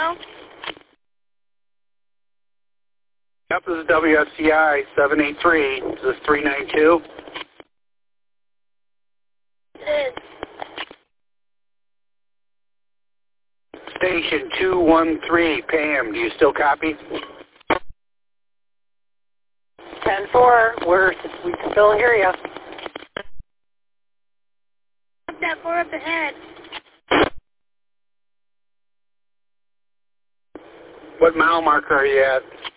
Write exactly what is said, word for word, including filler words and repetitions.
Hello? Yep, this is W S C I seven eight three. Is this three nine two? It is. Station two one three, Pam, do you still copy? ten four, we're, we can still hear you. That four up ahead. What mile marker are you at?